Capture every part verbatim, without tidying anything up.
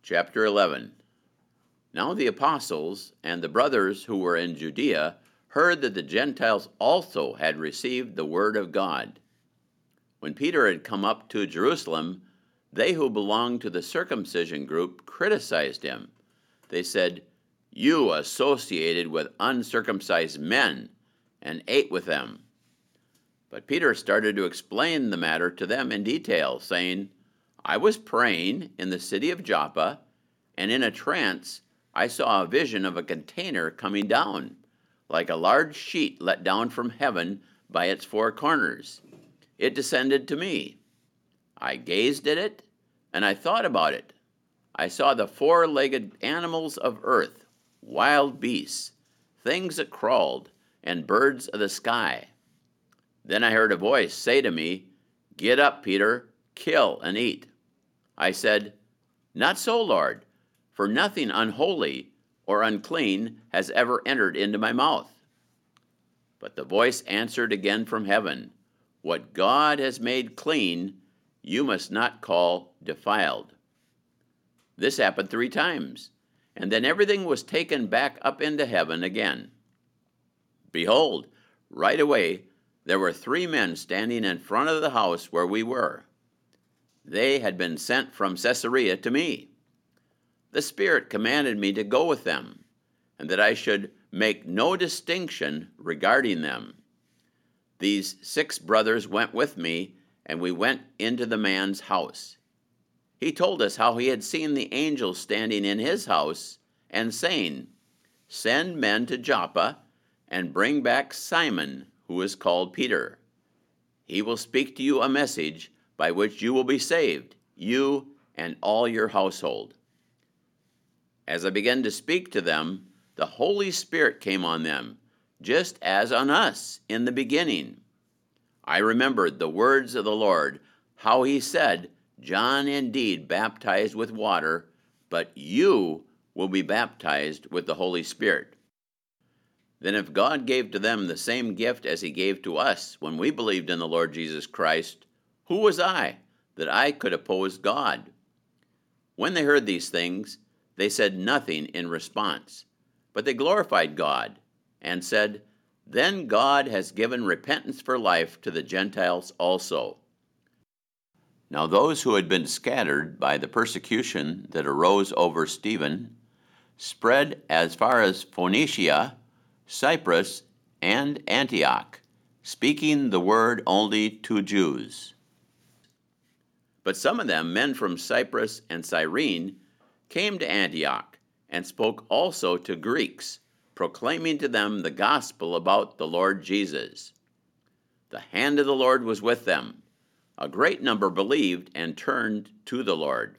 Chapter eleven. Now the apostles and the brothers who were in Judea heard that the Gentiles also had received the word of God. When Peter had come up to Jerusalem, they who belonged to the circumcision group criticized him. They said, "You associated with uncircumcised men and ate with them." But Peter started to explain the matter to them in detail, saying, "I was praying in the city of Joppa, and in a trance I saw a vision of a container coming down, like a large sheet let down from heaven by its four corners. It descended to me. I gazed at it, and I thought about it. I saw the four-legged animals of earth, wild beasts, things that crawled, and birds of the sky. Then I heard a voice say to me, 'Get up, Peter, kill and eat.' I said, 'Not so, Lord, for nothing unholy or unclean has ever entered into my mouth.' But the voice answered again from heaven, 'What God has made clean, you must not call defiled.' This happened three times, and then everything was taken back up into heaven again. Behold, right away there were three men standing in front of the house where we were. They had been sent from Caesarea to me. The Spirit commanded me to go with them, and that I should make no distinction regarding them. These six brothers went with me, and we went into the man's house. He told us how he had seen the angel standing in his house and saying, 'Send men to Joppa and bring back Simon, who is called Peter. He will speak to you a message by which you will be saved, you and all your household.' As I began to speak to them, the Holy Spirit came on them, just as on us in the beginning. I remembered the words of the Lord, how he said, 'John indeed baptized with water, but you will be baptized with the Holy Spirit.' Then if God gave to them the same gift as he gave to us when we believed in the Lord Jesus Christ, who was I that I could oppose God?" When they heard these things, they said nothing in response, but they glorified God and said, "Then God has given repentance for life to the Gentiles also." Now those who had been scattered by the persecution that arose over Stephen spread as far as Phoenicia, Cyprus, and Antioch, speaking the word only to Jews. But some of them, men from Cyprus and Cyrene, came to Antioch and spoke also to Greeks, proclaiming to them the gospel about the Lord Jesus. The hand of the Lord was with them. A great number believed and turned to the Lord.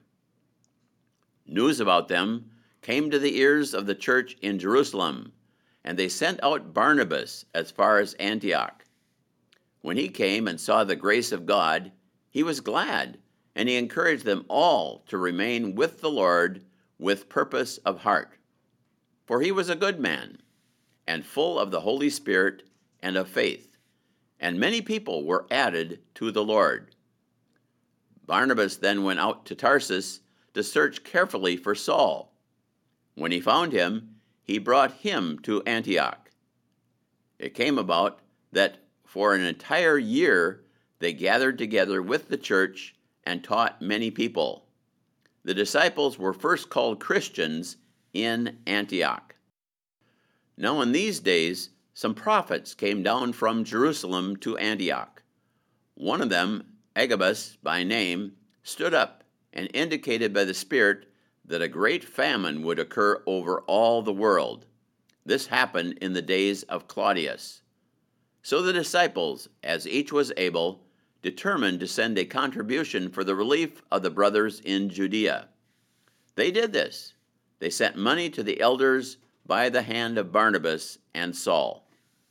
News about them came to the ears of the church in Jerusalem, and they sent out Barnabas as far as Antioch. When he came and saw the grace of God, he was glad, and he encouraged them all to remain with the Lord with purpose of heart. For he was a good man, and full of the Holy Spirit and of faith, and many people were added to the Lord. Barnabas then went out to Tarsus to search carefully for Saul. When he found him, he brought him to Antioch. It came about that for an entire year they gathered together with the church and taught many people. The disciples were first called Christians in Antioch. Now in these days some prophets came down from Jerusalem to Antioch. One of them, Agabus by name, stood up and indicated by the Spirit that a great famine would occur over all the world. This happened in the days of Claudius. So the disciples, as each was able, determined to send a contribution for the relief of the brothers in Judea. They did this. They sent money to the elders by the hand of Barnabas and Saul.